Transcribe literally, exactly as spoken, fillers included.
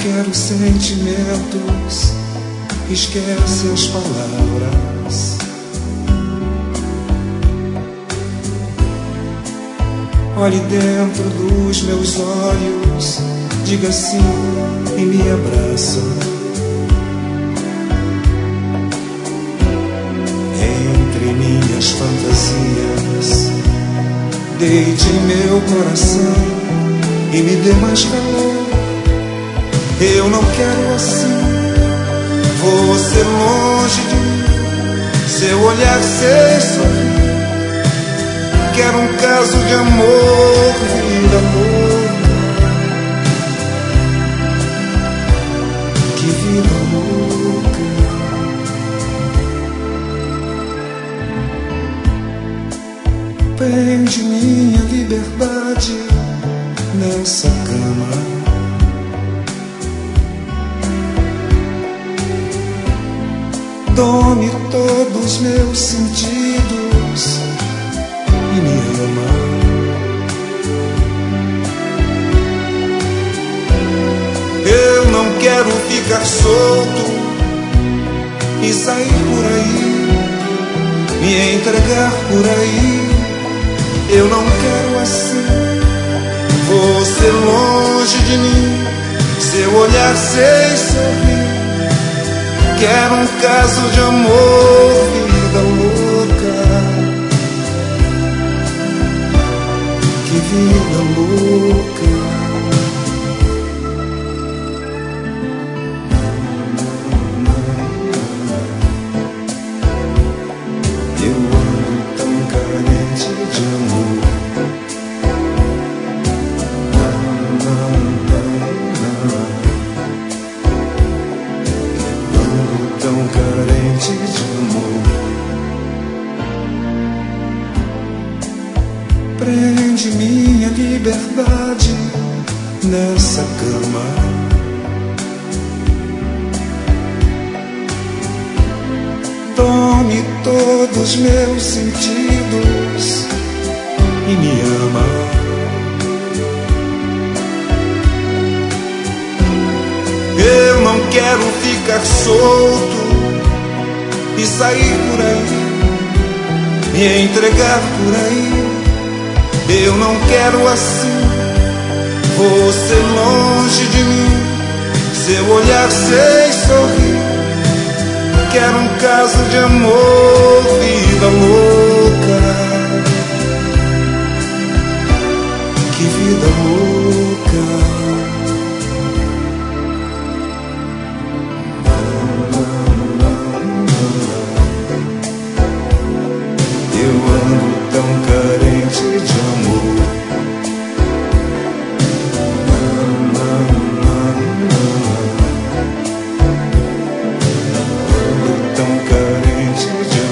quero sentimentos, esquece as palavras. Olhe dentro dos meus olhos, diga sim e me abraça. Entre minhas fantasias, deite em meu coração e me dê mais calor. Eu não quero assim, você longe de mim, seu olhar sem sorrir. Quero um caso de amor, vida louca. Que vida louca. Prende minha liberdade nessa cama. Dome todos meus sentidos e me ama. Eu não quero ficar solto e sair por aí, me entregar por aí. Eu não quero assim, você longe de mim, seu olhar sem sorrir. Quero um caso de amor, vida louca. Que vida louca. Eu ando tão carente de amor. Tão carente de amor. Prende minha liberdade nessa cama. Tome todos meus sentidos e me ama. Eu não quero ficar solto e sair por aí, me entregar por aí. Eu não quero assim, você longe de mim, seu olhar sem sorrir. Quero um caso de amor, vida louca. Que vida louca. Tão carente de amor. Tão carente de